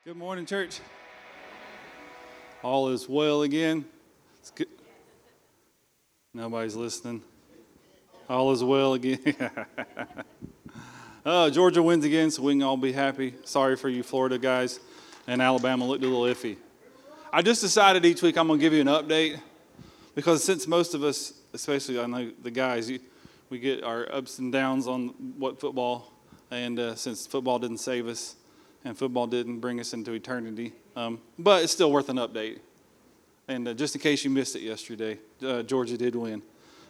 Good morning, church. All is well again. It's good. Nobody's listening. All is well again. Georgia wins again, so we can all be happy. Sorry for you Florida guys. And Alabama looked a little iffy. I just decided each week I'm going to give you an update because since most of us, especially I know the guys, we get our ups and downs on what football, and since football didn't save us, and football didn't bring us into eternity. But it's still worth an update. And just in case you missed it yesterday, Georgia did win.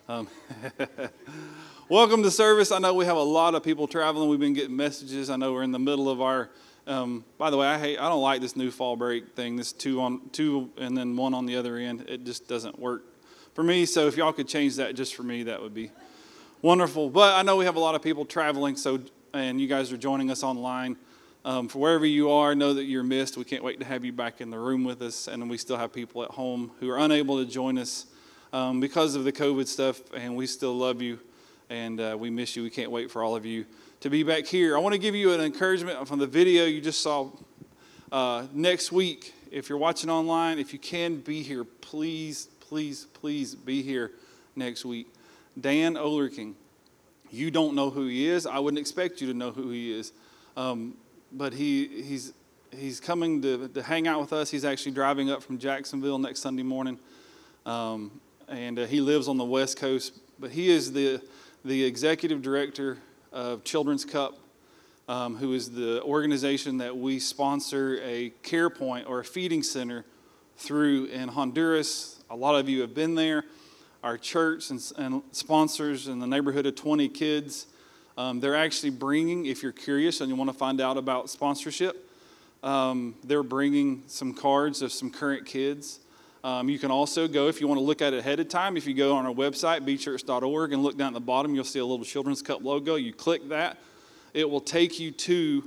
Welcome to service. I know we have a lot of people traveling. We've been getting messages. I know we're in the middle of our, by the way, I don't like this new fall break thing, this two and then one on the other end. It just doesn't work for me. So if y'all could change that just for me, that would be wonderful. But I know we have a lot of people traveling, and you guys are joining us online. For wherever you are, know that you're missed. We can't wait to have you back in the room with us. And we still have people at home who are unable to join us because of the COVID stuff. And we still love you and we miss you. We can't wait for all of you to be back here. I want to give you an encouragement from the video you just saw. Next week, if you're watching online, if you can be here, please, please, please be here next week. Dan Olerking, you don't know who he is. I wouldn't expect you to know who he is. But he's coming to hang out with us. He's actually driving up from Jacksonville next Sunday morning, and he lives on the West Coast. But he is the executive director of Children's Cup, who is the organization that we sponsor a care point or a feeding center through in Honduras. A lot of you have been there. Our church and sponsors in the neighborhood of 20 kids. They're actually bringing, if you're curious and you want to find out about sponsorship, they're bringing some cards of some current kids. You can also go, if you want to look at it ahead of time, if you go on our website, bchurch.org, and look down at the bottom, you'll see a little Children's Cup logo. You click that. It will take you to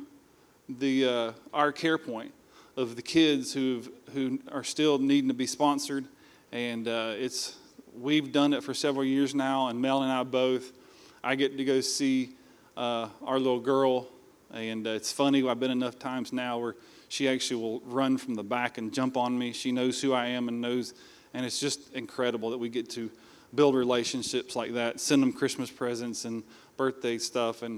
our care point of the kids who are still needing to be sponsored. And we've done it for several years now, and Mel and I both. I get to go see our little girl, and it's funny, I've been enough times now where she actually will run from the back and jump on me. She knows who I am and it's just incredible that we get to build relationships like that, send them Christmas presents and birthday stuff, and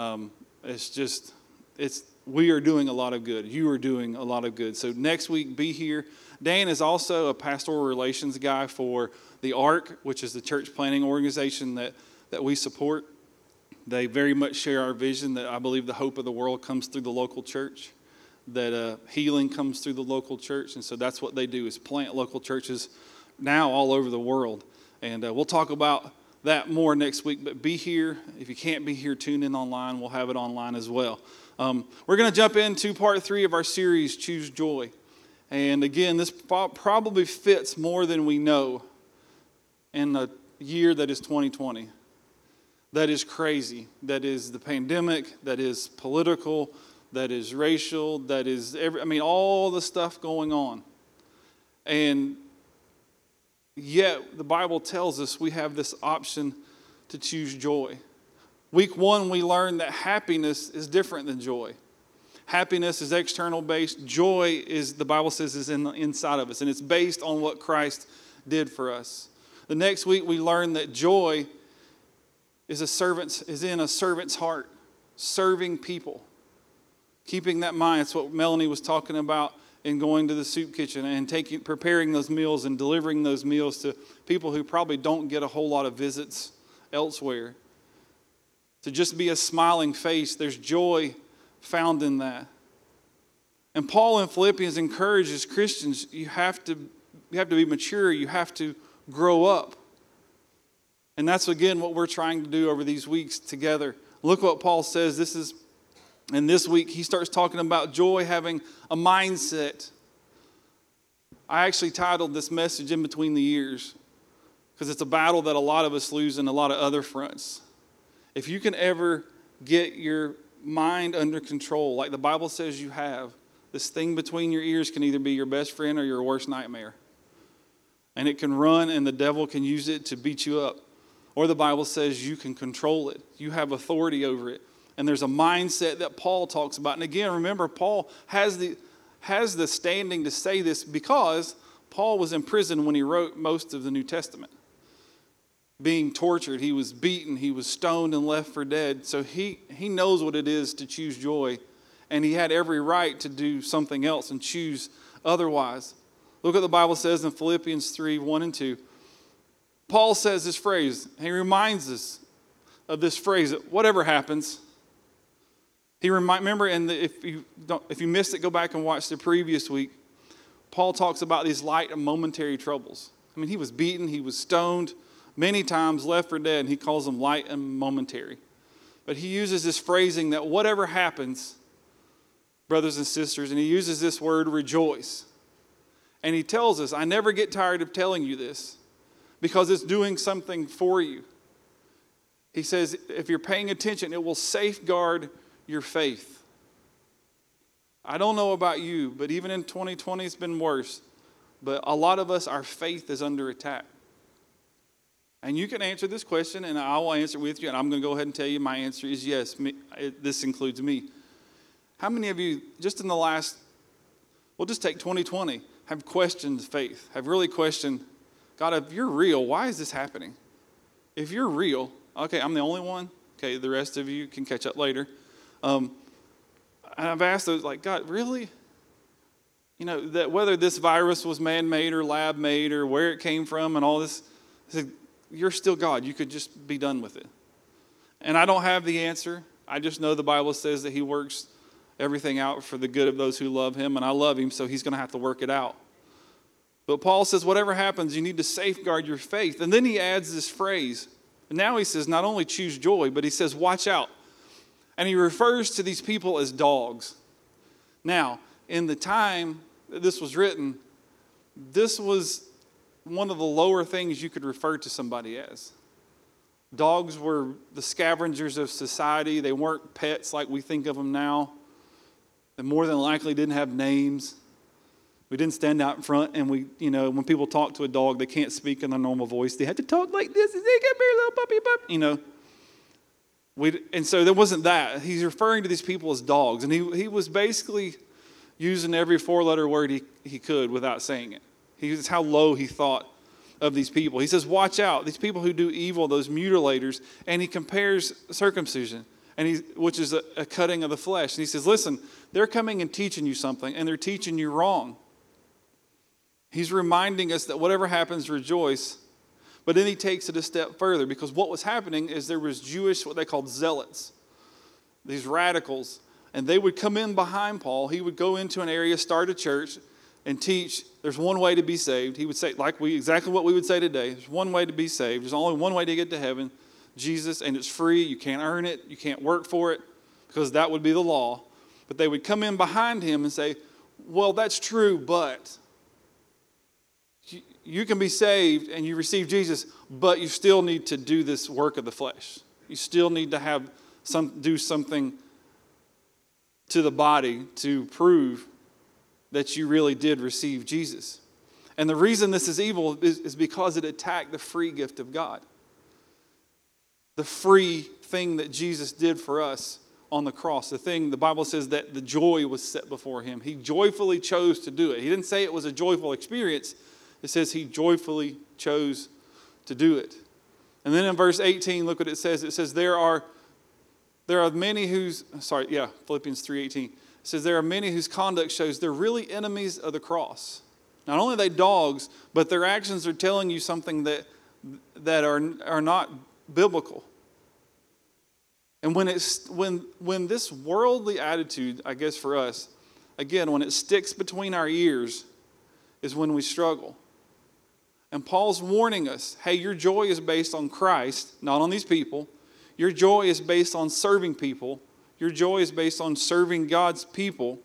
we are doing a lot of good. You are doing a lot of good. So next week, be here. Dan is also a pastoral relations guy for the ARC, which is the church planting organization that we support. They very much share our vision that I believe the hope of the world comes through the local church, that healing comes through the local church. And so that's what they do, is plant local churches now all over the world. And we'll talk about that more next week, but be here. If you can't be here, tune in online. We'll have it online as well. We're going to jump into part 3 of our series, Choose Joy. And again, this probably fits more than we know in a year that is 2020. That is crazy. That is the pandemic. That is political. That is racial. That is all the stuff going on. And yet the Bible tells us we have this option to choose joy. Week 1, we learned that happiness is different than joy. Happiness is external based. Joy is, the Bible says, is in the inside of us. And it's based on what Christ did for us. The next week we learned that joy is in a servant's heart, serving people, keeping that mind. It's what Melanie was talking about in going to the soup kitchen and preparing those meals and delivering those meals to people who probably don't get a whole lot of visits elsewhere. To just be a smiling face, there's joy found in that. And Paul in Philippians encourages Christians, you have to be mature, you have to grow up. And that's, again, what we're trying to do over these weeks together. Look what Paul says. And this week, he starts talking about joy having a mindset. I actually titled this message In Between the Years because it's a battle that a lot of us lose in a lot of other fronts. If you can ever get your mind under control, like the Bible says you have, this thing between your ears can either be your best friend or your worst nightmare. And it can run and the devil can use it to beat you up. Or the Bible says you can control it. You have authority over it. And there's a mindset that Paul talks about. And again, remember, Paul has has the standing to say this because Paul was in prison when he wrote most of the New Testament. Being tortured, he was beaten, he was stoned and left for dead. So he knows what it is to choose joy, and he had every right to do something else and choose otherwise. Look what the Bible says in Philippians 3, 1 and 2. Paul says this phrase, he reminds us of this phrase that whatever happens, remember, if you missed it, go back and watch the previous week. Paul talks about these light and momentary troubles. I mean, he was beaten, he was stoned many times, left for dead, and he calls them light and momentary. But he uses this phrasing that whatever happens, brothers and sisters, and he uses this word rejoice. And he tells us, I never get tired of telling you this because it's doing something for you. He says, if you're paying attention, it will safeguard your faith. I don't know about you, but even in 2020, it's been worse. But a lot of us, our faith is under attack. And you can answer this question, and I will answer with you, and I'm going to go ahead and tell you my answer is yes. This includes me. How many of you, just in the last, we'll just take 2020, have questioned faith, have really questioned, God, if you're real, why is this happening? If you're real, okay, I'm the only one. Okay, the rest of you can catch up later. And I've asked those, like, God, really? You know, that whether this virus was man-made or lab-made or where it came from and all this, I said, you're still God. You could just be done with it. And I don't have the answer. I just know the Bible says that he works everything out for the good of those who love him, and I love him, so he's going to have to work it out. But Paul says, whatever happens, you need to safeguard your faith. And then he adds this phrase. And now he says, not only choose joy, but he says, watch out. And he refers to these people as dogs. Now, in the time that this was written, this was one of the lower things you could refer to somebody as. Dogs were the scavengers of society. They weren't pets like we think of them now. They more than likely didn't have names. We didn't stand out in front and when people talk to a dog, they can't speak in their normal voice. They have to talk like this. They come here, little puppy, and so there wasn't that. He's referring to these people as dogs. And he was basically using every four-letter word he could without saying it. He's how low he thought of these people. He says, watch out. These people who do evil, those mutilators. And he compares circumcision, which is a cutting of the flesh. And he says, listen, they're coming and teaching you something, and they're teaching you wrong. He's reminding us that whatever happens, rejoice. But then he takes it a step further, because what was happening is there was Jewish, what they called zealots, these radicals. And they would come in behind Paul. He would go into an area, start a church, and teach there's one way to be saved. He would say, exactly what we would say today, there's one way to be saved. There's only one way to get to heaven, Jesus, and it's free. You can't earn it. You can't work for it, because that would be the law. But they would come in behind him and say, well, that's true, but you can be saved and you receive Jesus, but you still need to do this work of the flesh. You still need to do something to the body to prove that you really did receive Jesus. And the reason this is evil is because it attacked the free gift of God. The free thing that Jesus did for us on the cross. The Bible says that the joy was set before him. He joyfully chose to do it. He didn't say it was a joyful experience. It says he joyfully chose to do it. And then in verse 18, look what it says. It says there are many Philippians 3:18. It says there are many whose conduct shows they're really enemies of the cross. Not only are they dogs, but their actions are telling you something that are not biblical. And when this worldly attitude, I guess for us, again, when it sticks between our ears, is when we struggle. And Paul's warning us, hey, your joy is based on Christ, not on these people. Your joy is based on serving people. Your joy is based on serving God's people.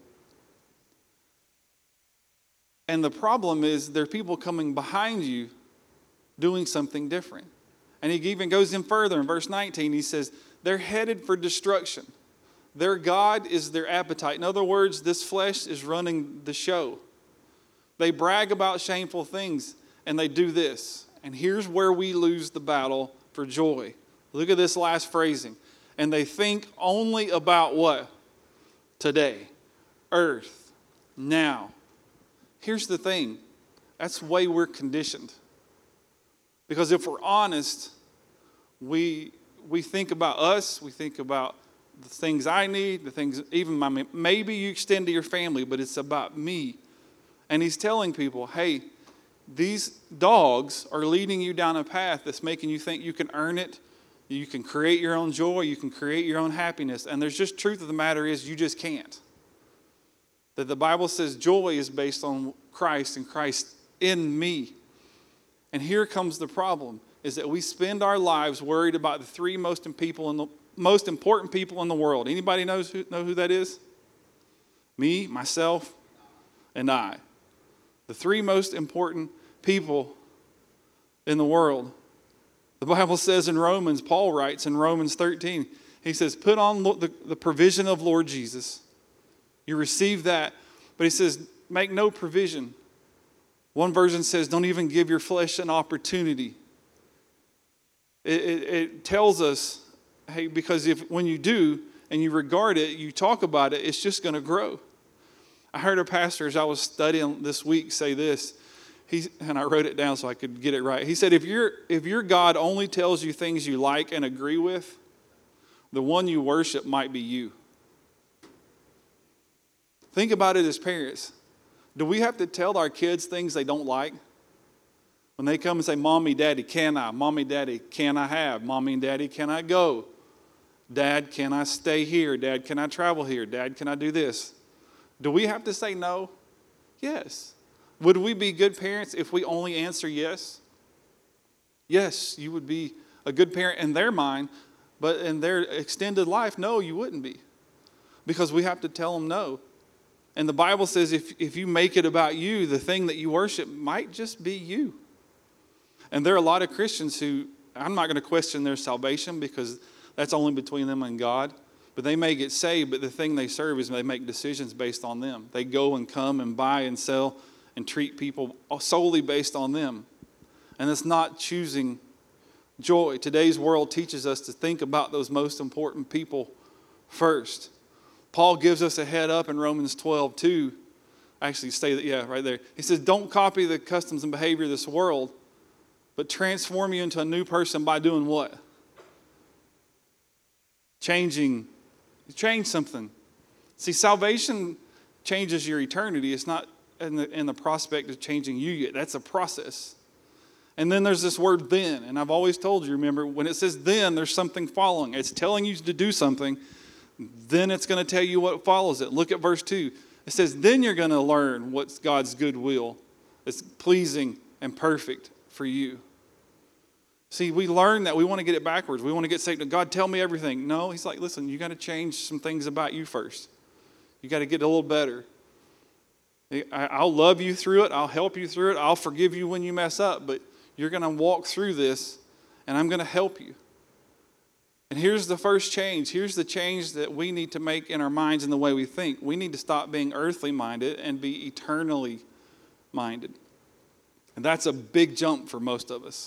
And the problem is there are people coming behind you doing something different. And he even goes in further. In verse 19, he says, they're headed for destruction. Their God is their appetite. In other words, this flesh is running the show. They brag about shameful things, and they do this. And here's where we lose the battle for joy. Look at this last phrasing. And they think only about what? Today. Earth. now. Here's the thing. That's the way we're conditioned. Because if we're honest, we think about us, we think about the things I need, the things, even maybe you extend to your family, but it's about me. And he's telling people, hey, these dogs are leading you down a path that's making you think you can earn it, you can create your own joy, you can create your own happiness. And there's just truth of the matter is you just can't. That the Bible says joy is based on Christ and Christ in me. And here comes the problem, is that we spend our lives worried about the three most important people in the world. Anybody know who that is? Me, myself, and I. The three most important people in the world. The Bible says in Romans, Paul writes in Romans 13, he says, put on the provision of Lord Jesus. You receive that. But he says, make no provision. One version says, don't even give your flesh an opportunity. It tells us, hey, because when you do and you regard it, you talk about it, it's just going to grow. I heard a pastor, as I was studying this week, say this, and I wrote it down so I could get it right. He said, if your God only tells you things you like and agree with, the one you worship might be you. Think about it as parents. Do we have to tell our kids things they don't like? When they come and say, Mommy, Daddy, can I? Mommy, Daddy, can I have? Mommy and Daddy, can I go? Dad, can I stay here? Dad, can I travel here? Dad, can I do this? Do we have to say no? Yes. Would we be good parents if we only answer yes? Yes, you would be a good parent in their mind, but in their extended life, no, you wouldn't be. Because we have to tell them no. And the Bible says if you make it about you, the thing that you worship might just be you. And there are a lot of Christians who, I'm not going to question their salvation because that's only between them and God. But they may get saved, but the thing they serve is they make decisions based on them. They go and come and buy and sell and treat people solely based on them. And it's not choosing joy. Today's world teaches us to think about those most important people first. Paul gives us a head up in Romans 12, too. Actually, right there. He says, don't copy the customs and behavior of this world, but transform you into a new person by doing what? Change something. See, salvation changes your eternity. It's not in the prospect of changing you yet. That's a process. And then there's this word then. And I've always told you, remember, when it says then, there's something following. It's telling you to do something. Then it's going to tell you what follows it. Look at verse 2. It says, then you're going to learn what's God's good will. It's pleasing and perfect for you. See, we learn that we want to get it backwards. We want to get saved. God, tell me everything. No, he's like, listen, you got to change some things about you first. You got to get a little better. I'll love you through it. I'll help you through it. I'll forgive you when you mess up. But you're going to walk through this, and I'm going to help you. And here's the first change. Here's the change that we need to make in our minds and the way we think. We need to stop being earthly minded and be eternally minded. And that's a big jump for most of us.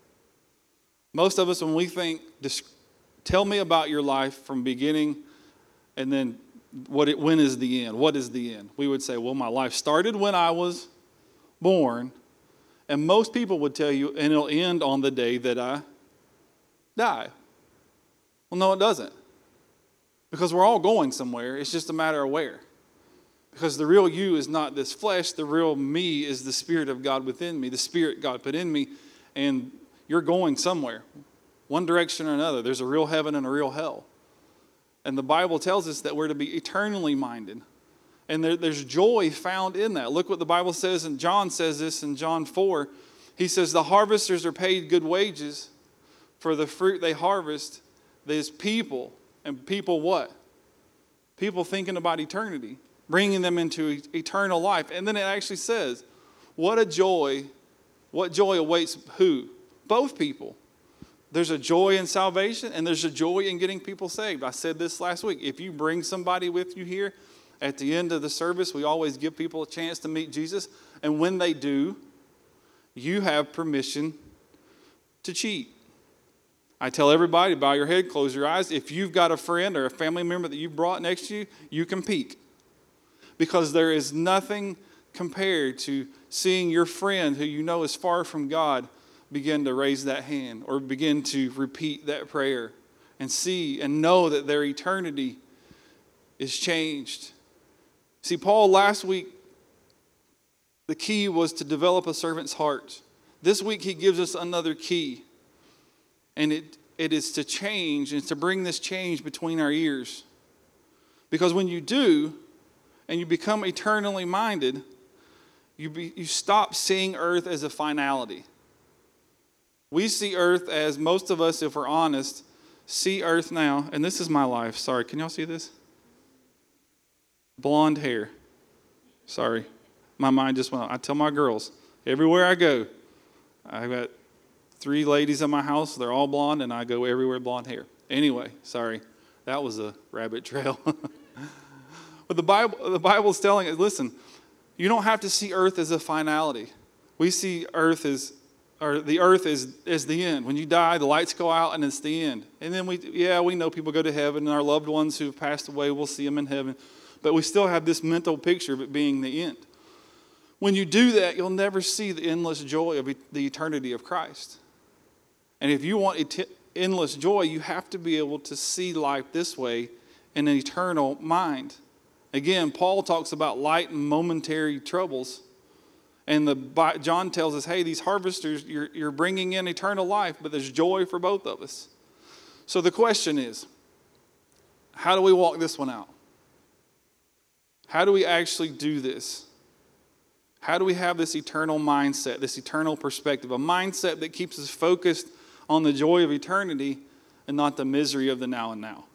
Most of us, when we think, tell me about your life from beginning and then when is the end? What is the end? We would say, well, my life started when I was born. And most people would tell you, and it'll end on the day that I die. Well, no, it doesn't. Because we're all going somewhere. It's just a matter of where. Because the real you is not this flesh. The real me is the Spirit of God within me. The Spirit God put in me. And you're going somewhere. One direction or another. There's a real heaven and a real hell. And the Bible tells us that we're to be eternally minded. And there's joy found in that. Look what the Bible says, and John says this in John 4. He says, the harvesters are paid good wages for the fruit they harvest. There's people. And people what? People thinking about eternity. Bringing them into eternal life. And then it actually says, what joy awaits who? Both people. There's a joy in salvation and there's a joy in getting people saved. I said this last week. If you bring somebody with you here, at the end of the service, we always give people a chance to meet Jesus. And when they do, you have permission to cheat. I tell everybody, bow your head, close your eyes. If you've got a friend or a family member that you've brought next to you, you can peek. because there is nothing compared to seeing your friend who you know is far from God begin to raise that hand or begin to repeat that prayer and see and know that their eternity is changed. See, Paul, last week, the key was to develop a servant's heart. This week, he gives us another key. And it is to change and to bring this change between our ears. Because when you do, and you become eternally minded, you stop seeing earth as a finality. We see earth as, most of us, if we're honest, see earth now, and this is my life. Sorry, can y'all see this? Blonde hair. Sorry. My mind just went, I tell my girls, everywhere I go, I've got 3 ladies in my house, they're all blonde, and I go everywhere blonde hair. Anyway, sorry, that was a rabbit trail. But the Bible's telling us, listen, you don't have to see earth as a finality. We see earth as, or the earth is the end. When you die, the lights go out and it's the end. And then we know people go to heaven, and our loved ones who've passed away, we'll see them in heaven. But we still have this mental picture of it being the end. When you do that, you'll never see the endless joy of the eternity of Christ. And if you want endless joy, you have to be able to see life this way in an eternal mind. Again, Paul talks about light and momentary troubles. And John tells us, hey, these harvesters, you're bringing in eternal life, but there's joy for both of us. So the question is, how do we walk this one out? How do we actually do this? How do we have this eternal mindset, this eternal perspective, a mindset that keeps us focused on the joy of eternity and not the misery of the now and now?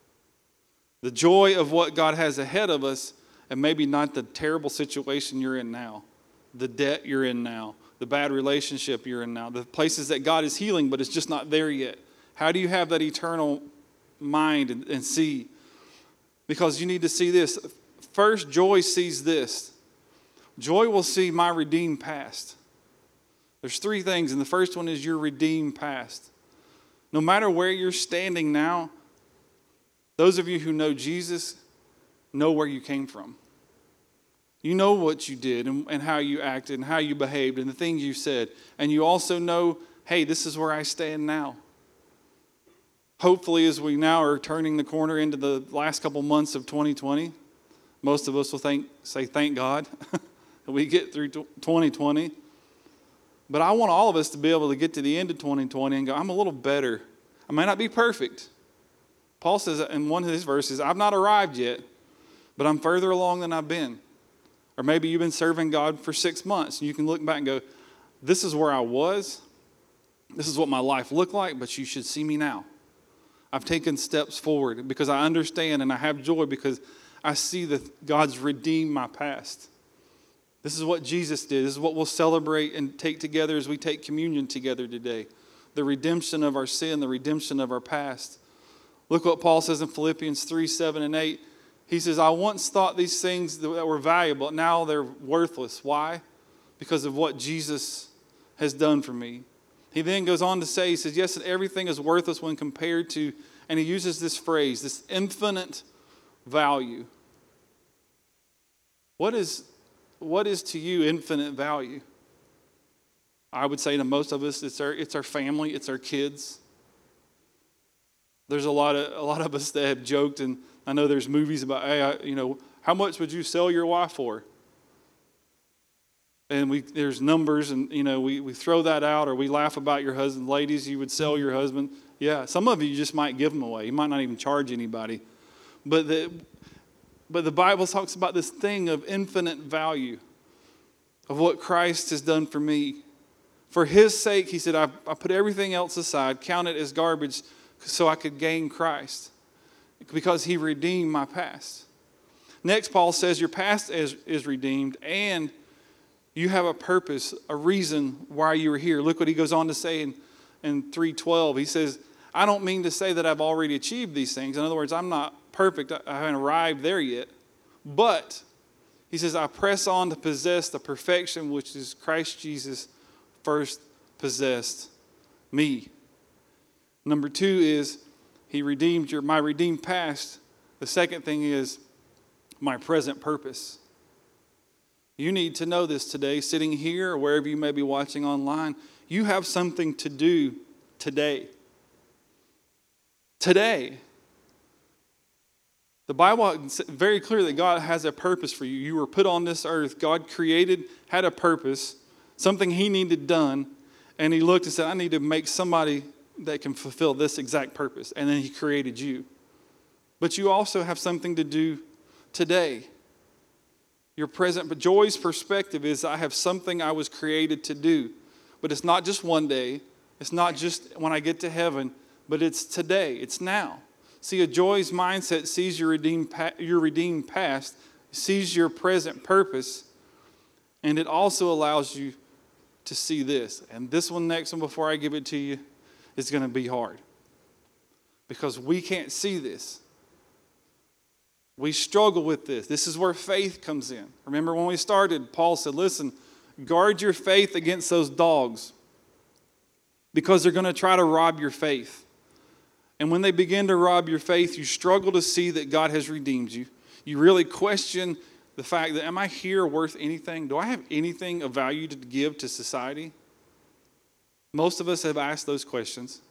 The joy of what God has ahead of us, and maybe not the terrible situation you're in now, the debt you're in now, the bad relationship you're in now, the places that God is healing, but it's just not there yet. How do you have that eternal mind and see? Because you need to see this. First, joy sees this. Joy will see my redeemed past. There's 3 things, and the first one is your redeemed past. No matter where you're standing now, those of you who know Jesus know where you came from. You know what you did and how you acted and how you behaved and the things you said. And you also know, hey, this is where I stand now. Hopefully, as we now are turning the corner into the last couple months of 2020, most of us will say, thank God that we get through 2020. But I want all of us to be able to get to the end of 2020 and go, I'm a little better. I may not be perfect. Paul says in one of his verses, I've not arrived yet, but I'm further along than I've been. Or maybe you've been serving God for 6 months, and you can look back and go, this is where I was. This is what my life looked like, but you should see me now. I've taken steps forward because I understand and I have joy because I see that God's redeemed my past. This is what Jesus did. This is what we'll celebrate and take together as we take communion together today. The redemption of our sin, the redemption of our past. Look what Paul says in Philippians 3, 7, and 8. He says, I once thought these things that were valuable. Now they're worthless. Why? Because of what Jesus has done for me. He then goes on to say, he says, yes, everything is worthless when compared to, and he uses this phrase, this infinite value. What is to you infinite value? I would say to most of us, it's our family, it's our kids. There's a lot of us that have joked, and I know there's movies about, hey, how much would you sell your wife for? And there's numbers, and we throw that out, or we laugh about your husband. Ladies, you would sell your husband. Yeah, some of you just might give them away. You might not even charge anybody. But the Bible talks about this thing of infinite value, of what Christ has done for me. For his sake, he said, I put everything else aside, count it as garbage, so I could gain Christ, because he redeemed my past. Next, Paul says your past is redeemed, and you have a purpose, a reason why you were here. Look what he goes on to say in 3:12. He says, I don't mean to say that I've already achieved these things. In other words, I'm not perfect. I haven't arrived there yet. But, he says, I press on to possess the perfection which is Christ Jesus first possessed me. Number 2 is he redeemed my redeemed past. The second thing is my present purpose. You need to know this today, sitting here or wherever you may be watching online. You have something to do today. Today. The Bible is very clear that God has a purpose for you. You were put on this earth. God created, had a purpose, something He needed done, and He looked and said, I need to make somebody that can fulfill this exact purpose. And then He created you. But you also have something to do today. Your present, but Joy's perspective is I have something I was created to do. But it's not just one day. It's not just when I get to heaven, but it's today. It's now. See, a Joy's mindset sees your redeemed past, sees your present purpose, and it also allows you to see this. And this next one, before I give it to you, is going to be hard. Because we can't see this. We struggle with this. This is where faith comes in. Remember when we started, Paul said, listen, guard your faith against those dogs because they're going to try to rob your faith. And when they begin to rob your faith, you struggle to see that God has redeemed you. You really question the fact that, am I here worth anything? Do I have anything of value to give to society? Most of us have asked those questions.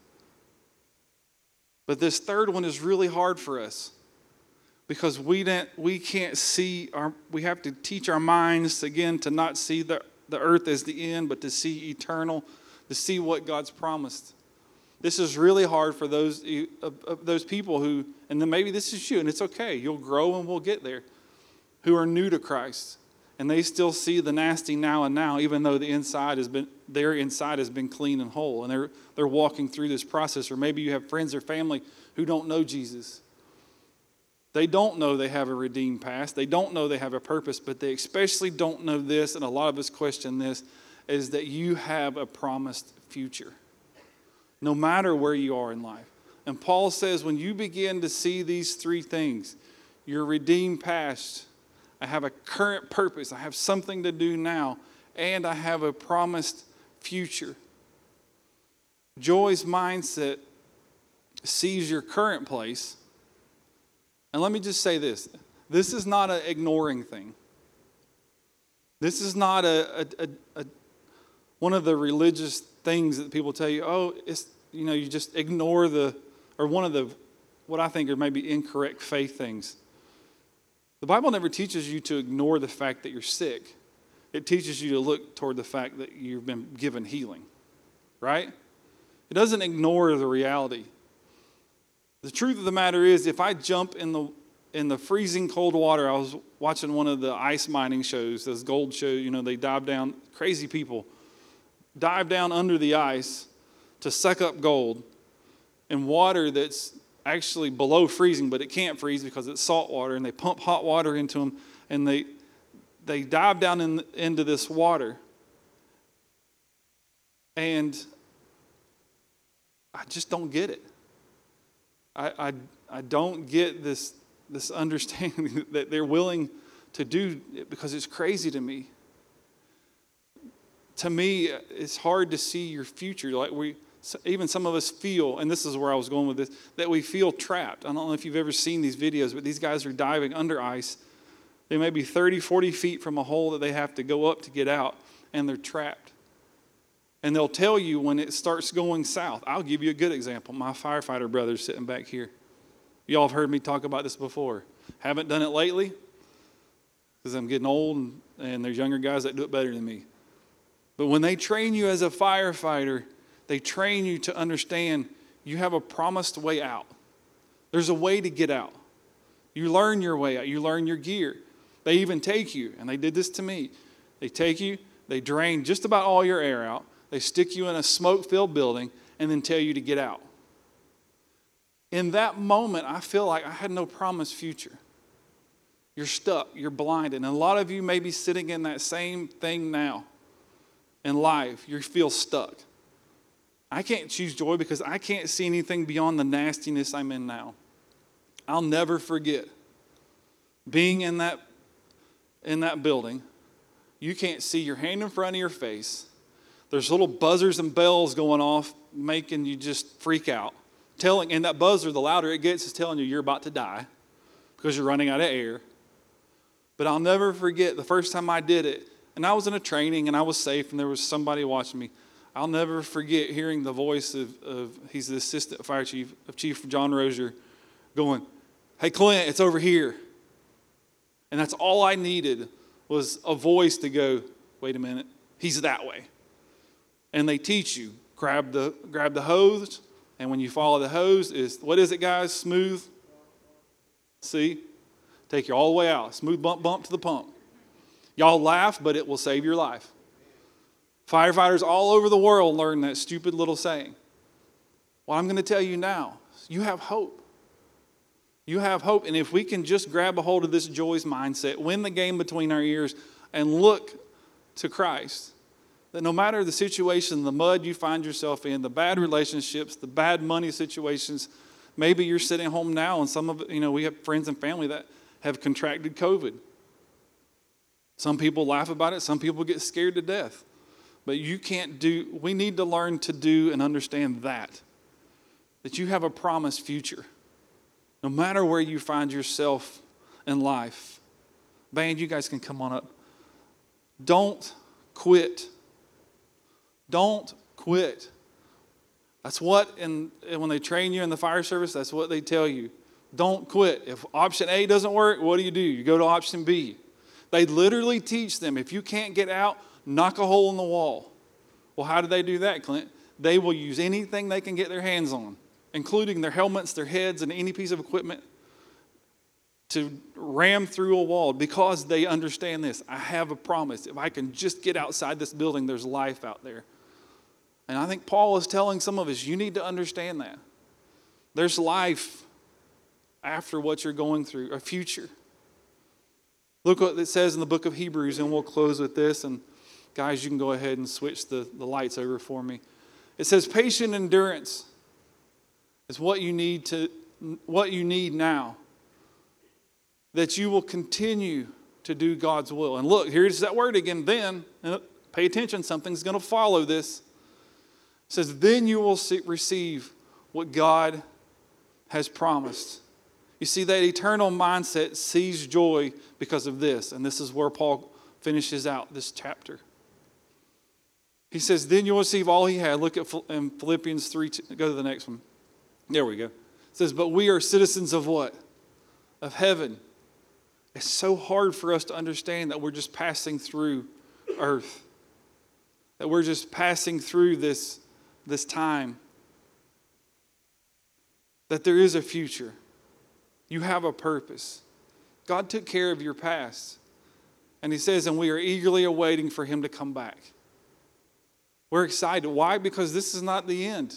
But this third one is really hard for us because we can't see, we have to teach our minds, again, to not see the earth as the end, but to see eternal, to see what God's promised. This is really hard for those people who, and then maybe this is you, and it's okay. You'll grow and we'll get there, who are new to Christ. And they still see the nasty now and now, even though their inside has been clean and whole. And they're walking through this process. Or maybe you have friends or family who don't know Jesus. They don't know they have a redeemed past. They don't know they have a purpose, but they especially don't know this, and a lot of us question this, is that you have a promised future. No matter where you are in life. And Paul says when you begin to see these three things, your redeemed past, I have a current purpose, I have something to do now, and I have a promised future. Joy's mindset sees your current place. And let me just say this. This is not an ignoring thing. This is not one of the religious things that people tell you, oh, it's, you just ignore one of the, what I think are maybe incorrect faith things. The Bible never teaches you to ignore the fact that you're sick. It teaches you to look toward the fact that you've been given healing, right? It doesn't ignore the reality. The truth of the matter is, if I jump in the freezing cold water, I was watching one of the ice mining shows, those gold shows, they dive down, crazy people dive down under the ice to suck up gold in water that's actually below freezing, but it can't freeze because it's salt water, and they pump hot water into them, and they dive down into this water. And I just don't get it. I don't get this understanding that they're willing to do it because it's crazy to me. To me, it's hard to see your future. Like even some of us feel, and this is where I was going with this, that we feel trapped. I don't know if you've ever seen these videos, but these guys are diving under ice. They may be 30, 40 feet from a hole that they have to go up to get out, and they're trapped. And they'll tell you when it starts going south. I'll give you a good example. My firefighter brother's sitting back here. Y'all have heard me talk about this before. Haven't done it lately because I'm getting old and there's younger guys that do it better than me. But when they train you as a firefighter, they train you to understand you have a promised way out. There's a way to get out. You learn your way out. You learn your gear. They even take you, and they did this to me. They take you, they drain just about all your air out. They stick you in a smoke-filled building and then tell you to get out. In that moment, I feel like I had no promised future. You're stuck. You're blinded. And a lot of you may be sitting in that same thing now in life. You feel stuck. I can't choose joy because I can't see anything beyond the nastiness I'm in now. I'll never forget being in that building. You can't see your hand in front of your face. There's little buzzers and bells going off, making you just freak out. And that buzzer, the louder it gets, is telling you you're about to die because you're running out of air. But I'll never forget the first time I did it. And I was in a training and I was safe and there was somebody watching me. I'll never forget hearing the voice of he's the assistant fire chief, of Chief John Rozier, going, "Hey, Clint, it's over here." And that's all I needed was a voice to go, "Wait a minute, he's that way." And they teach you, grab the hose, and when you follow the hose, what is it, guys? Smooth. See? Take you all the way out. Smooth bump to the pump. Y'all laugh, but it will save your life. Firefighters all over the world learn that stupid little saying. Well, I'm going to tell you now, you have hope. You have hope, and if we can just grab a hold of this Joy's mindset, win the game between our ears, and look to Christ, that no matter the situation, the mud you find yourself in, the bad relationships, the bad money situations, maybe you're sitting home now, and some of it, we have friends and family that have contracted COVID. Some people laugh about it. Some people get scared to death. But we need to learn to do and understand that you have a promised future. No matter where you find yourself in life. Band, you guys can come on up. Don't quit. Don't quit. That's what, when they train you in the fire service, that's what they tell you. Don't quit. If option A doesn't work, what do? You go to option B. They literally teach them, if you can't get out, knock a hole in the wall. Well, how do they do that, Clint? They will use anything they can get their hands on, including their helmets, their heads, and any piece of equipment to ram through a wall because they understand this. I have a promise. If I can just get outside this building, there's life out there. And I think Paul is telling some of us, you need to understand that. There's life after what you're going through, a future. Look what it says in the book of Hebrews, and we'll close with this. And guys, you can go ahead and switch the lights over for me. It says patient endurance is what you need now, that you will continue to do God's will. And look, here's that word again, then. Pay attention, something's going to follow this. It says, then you will receive what God has promised. You see, that eternal mindset sees joy because of this. And this is where Paul finishes out this chapter. He says, then you'll receive all he had. Look at in Philippians 3. Go to the next one. There we go. It says, but we are citizens of what? Of heaven. It's so hard for us to understand that we're just passing through earth. That we're just passing through this time. That there is a future. You have a purpose. God took care of your past. And he says, and we are eagerly awaiting for him to come back. We're excited. Why? Because this is not the end.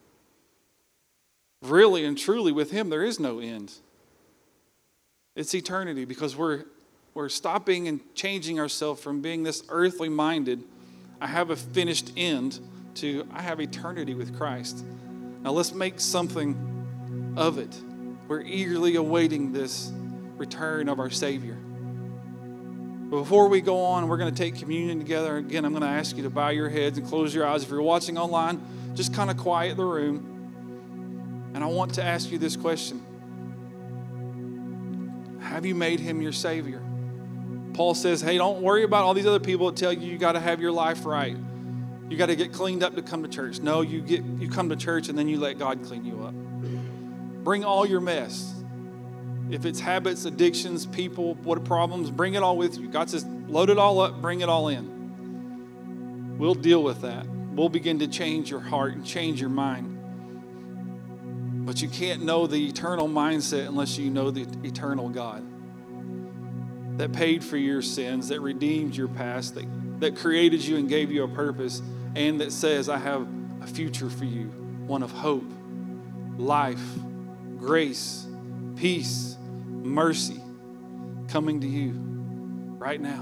Really and truly, with him, there is no end. It's eternity, because we're stopping and changing ourselves from being this earthly minded, I have a finished end, to I have eternity with Christ. Now let's make something of it. We're eagerly awaiting this return of our Savior. But before we go on, we're going to take communion together. Again, I'm going to ask you to bow your heads and close your eyes. If you're watching online, just kind of quiet the room. And I want to ask you this question. Have you made him your Savior? Paul says, hey, don't worry about all these other people that tell you got to have your life right. You got to get cleaned up to come to church. No, you come to church and then you let God clean you up. Bring all your mess. If it's habits, addictions, people, what problems, bring it all with you. God says, load it all up, bring it all in. We'll deal with that. We'll begin to change your heart and change your mind. But you can't know the eternal mindset unless you know the eternal God that paid for your sins, that redeemed your past, that created you and gave you a purpose, and that says, I have a future for you, one of hope, life, grace, peace, mercy coming to you right now.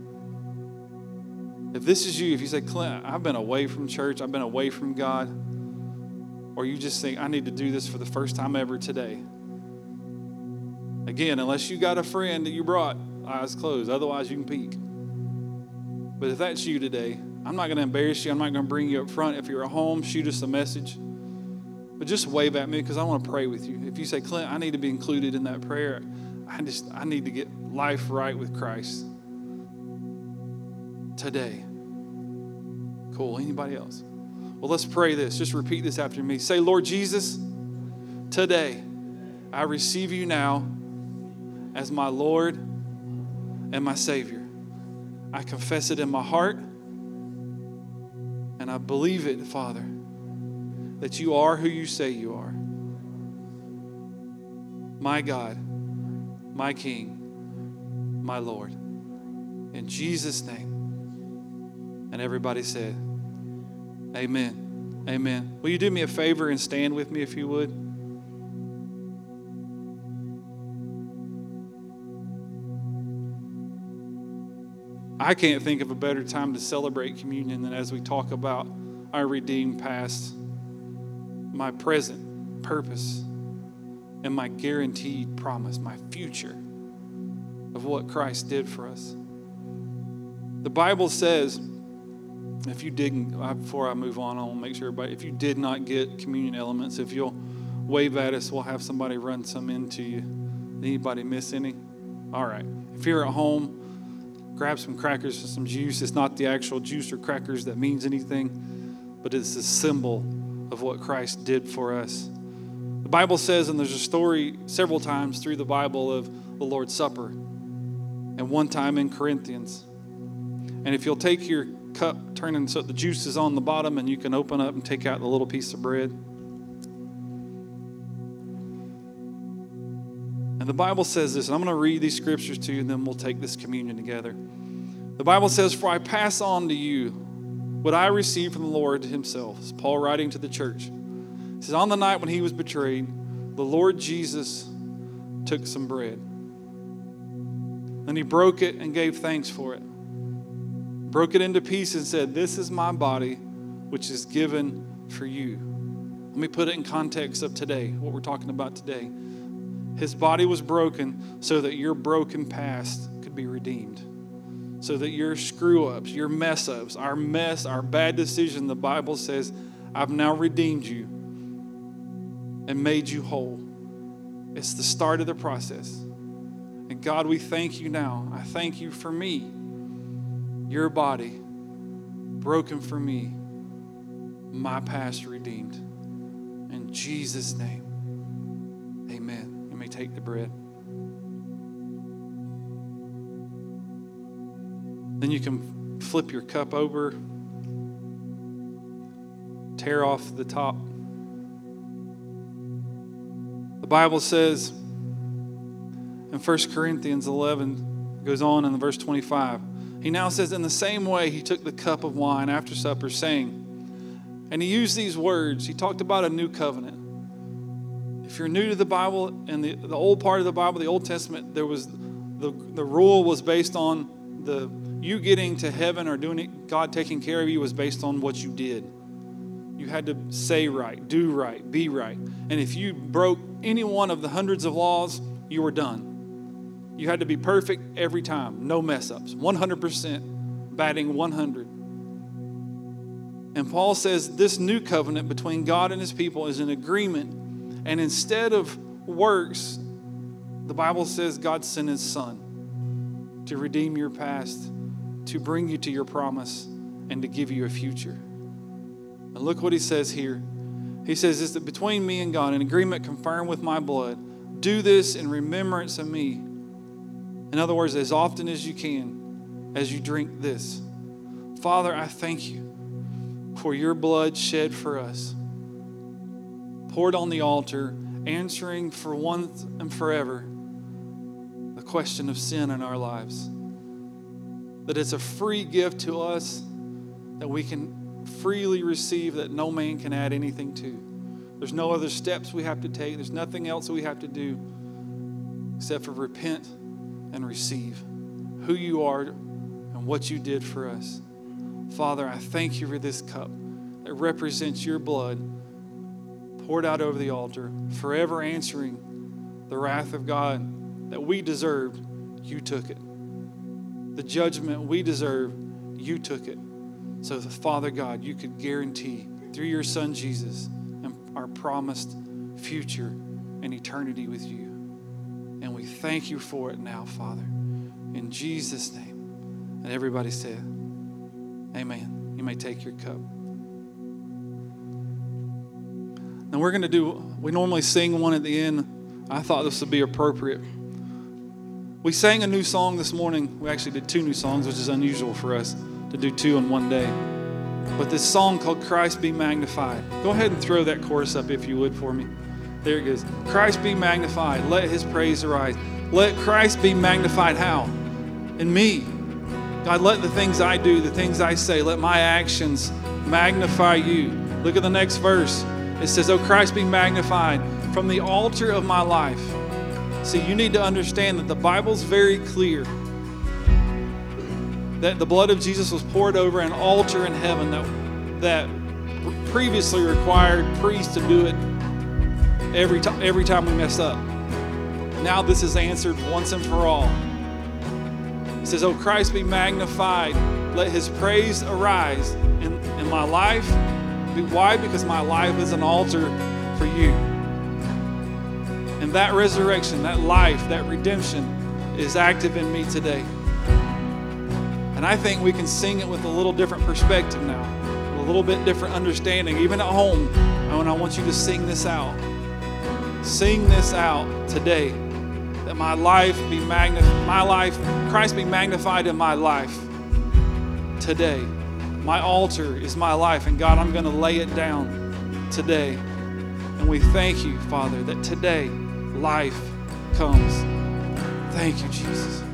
If this is you, if you say, Clint, I've been away from church, I've been away from God, or you just think, I need to do this for the first time ever today. Again, unless you got a friend that you brought, eyes closed, otherwise you can peek. But if that's you today, I'm not going to embarrass you. I'm not going to bring you up front. If you're at home, shoot us a message. But just wave at me because I want to pray with you. If you say, Clint, I need to be included in that prayer, I need to get life right with Christ today. Cool. Anybody else? Well, let's pray this. Just repeat this after me. Say, Lord Jesus, today I receive you now as my Lord and my Savior. I confess it in my heart, and I believe it, Father, that you are who you say you are. My God, my King, my Lord. In Jesus' name. And everybody said, amen. Amen. Will you do me a favor and stand with me if you would? I can't think of a better time to celebrate communion than as we talk about our redeemed past, my present purpose, and my guaranteed promise, my future of what Christ did for us. The Bible says, if you didn't, before I move on, I want to make sure everybody, if you did not get communion elements, if you'll wave at us, we'll have somebody run some into you. Anybody miss any? All right. If you're at home, grab some crackers and some juice. It's not the actual juice or crackers that means anything, but it's a symbol of what Christ did for us. The Bible says, and there's a story several times through the Bible of the Lord's Supper, and one time in Corinthians. And if you'll take your cup, turn it so the juice is on the bottom, and you can open up and take out the little piece of bread. And the Bible says this, and I'm going to read these scriptures to you, and then we'll take this communion together. The Bible says, for I pass on to you what I received from the Lord himself. It's Paul writing to the church. It says, on the night when he was betrayed, the Lord Jesus took some bread. And he broke it and gave thanks for it. Broke it into pieces and said, this is my body, which is given for you. Let me put it in context of today, what we're talking about today. His body was broken so that your broken past could be redeemed. So that your screw-ups, your mess-ups, our mess, our bad decision, the Bible says, I've now redeemed you and made you whole. It's the start of the process. And God, we thank you now. I thank you for me. Your body broken for me, my past redeemed. In Jesus' name, amen. You may take the bread. Then you can flip your cup over, tear off the top. The Bible says in 1 Corinthians 11, goes on in verse 25, he now says, in the same way, he took the cup of wine after supper, saying, and he used these words. He talked about a new covenant. If you're new to the Bible and the old part of the Bible, the Old Testament, there was the rule was based on you getting to heaven or doing it, God taking care of you was based on what you did. You had to say right, do right, be right. And if you broke any one of the hundreds of laws, you were done. You had to be perfect every time. No mess ups. 100%. Batting 100. And Paul says this new covenant between God and his people is an agreement. And instead of works, the Bible says God sent his son to redeem your past, to bring you to your promise, and to give you a future. And look what he says here. He says this, that between me and God, an agreement confirmed with my blood. Do this in remembrance of me. In other words, as often as you can, as you drink this. Father, I thank you for your blood shed for us, poured on the altar, answering for once and forever the question of sin in our lives. That it's a free gift to us that we can freely receive, that no man can add anything to. There's no other steps we have to take. There's nothing else we have to do except for repent and receive who you are and what you did for us. Father, I thank you for this cup that represents your blood poured out over the altar, forever answering the wrath of God that we deserved. You took it. The judgment we deserve, you took it. So that, Father God, you could guarantee through your Son Jesus and our promised future and eternity with you. And we thank you for it now, Father. In Jesus' name. And everybody said, amen. You may take your cup. And we're going to we normally sing one at the end. I thought this would be appropriate. We sang a new song this morning. We actually did 2 new songs, which is unusual for us to do 2 in one day. But this song called Christ Be Magnified. Go ahead and throw that chorus up if you would for me. There it goes. Christ be magnified. Let his praise arise. Let Christ be magnified. How? In me. God, let the things I do, the things I say, let my actions magnify you. Look at the next verse. It says, oh, Christ be magnified from the altar of my life. See, you need to understand that the Bible's very clear that the blood of Jesus was poured over an altar in heaven that previously required priests to do it every time we mess up. Now this is answered once and for all. It says, oh, Christ be magnified. Let his praise arise in my life. Why? Because my life is an altar for you. And that resurrection, that life, that redemption is active in me today. And I think we can sing it with a little different perspective now, a little bit different understanding, even at home. And I want you to sing this out. Sing this out today, that my life be Christ be magnified in my life today. My altar is my life, and God, I'm going to lay it down today. And we thank you, Father, that today life comes. Thank you, Jesus.